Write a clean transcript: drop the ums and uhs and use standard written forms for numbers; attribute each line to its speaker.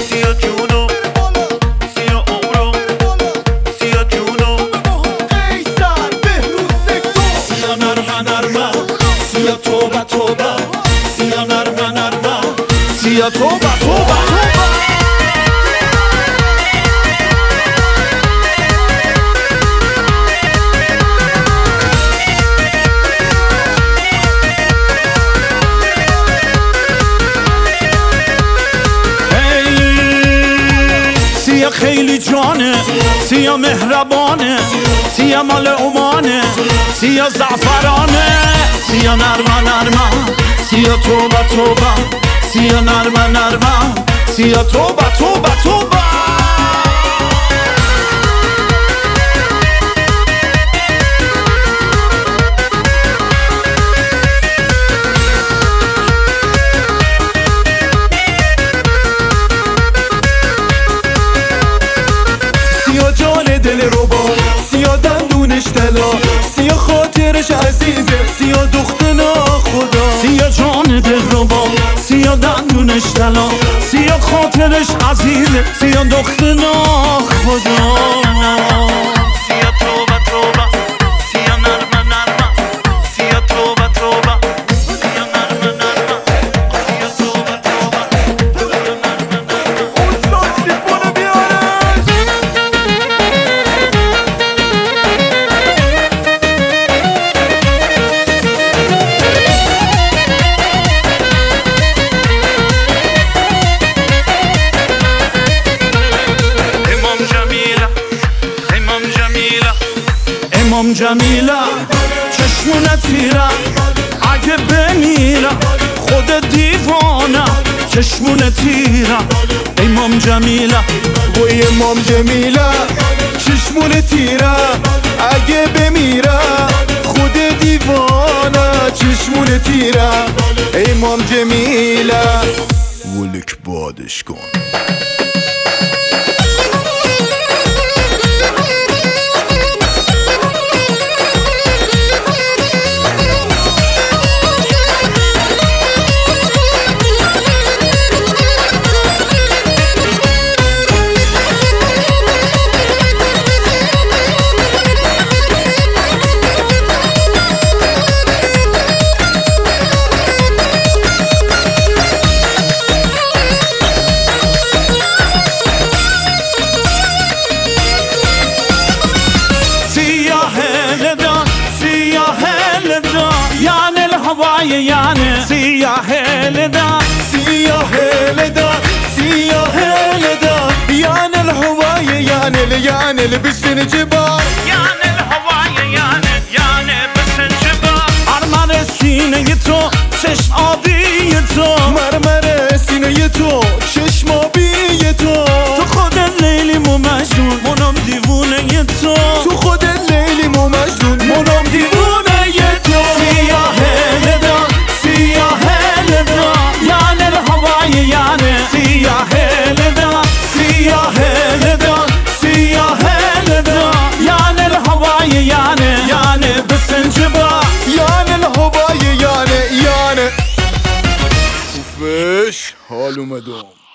Speaker 1: سیاه جونو سیاه عمرو سیاه جونو
Speaker 2: قیصر بهروز سکتو
Speaker 1: سیاه نرمه نرمه سیاه توبه توبه سیاه نرمه نرمه سیاه توبه توبه سیاه خیلی جانه سیاه مهربانه سیاه مال عمانه سیاه زعفرانه سیاه نرمه نرمه سیاه توبه توبه سیاه نرمه نرمه سیاه توبه توبه توبه سیاه جان دل ربا سیاه دندونش طلا سیاه خاطرش عزیزه سیاه دخت ناخدا سیاه جان دل ربا سیاه دندونش طلا سیاه خاطرش عزیزه سیاه دخت ناخدا سیاه توبه توبه سیاه نرمه نرمه سیاه توبه توبه سیاه نرمه نرمه سیاه توبه توبه
Speaker 2: اون ساکسیفون بیارش
Speaker 1: امام جمیله چشمونه تیره اگه بمیرم خود دیوانه چشمونه تیره امام جمیله
Speaker 2: وای امام جمیله چشمون تیره اگه بمیره خود دیوانه چشمون تیره امام جمیله
Speaker 1: ولک بادش کن يعني الهواي يعني سياح لدا
Speaker 2: سیاه لدا سیاه لدا يعني الهوای يعني لبسن جبال
Speaker 1: يعني الهواي يعني بسن جبال مرمر سینه تو چشم آبی تو
Speaker 2: مرمر سینه تو چشم آبی تو
Speaker 1: تو خود لیلیم و مجنون منم دیوونه تو
Speaker 2: تو خود لیلیم و مجنون منم دیوونه تو
Speaker 1: سیاه لدا سیاه لدا يعني الهواي يعني سیاه لدا سیاه لدا سیاه لدا يعني الهواي يعني بسن جبال
Speaker 2: يعني الهوای يعني وفش حال اومدم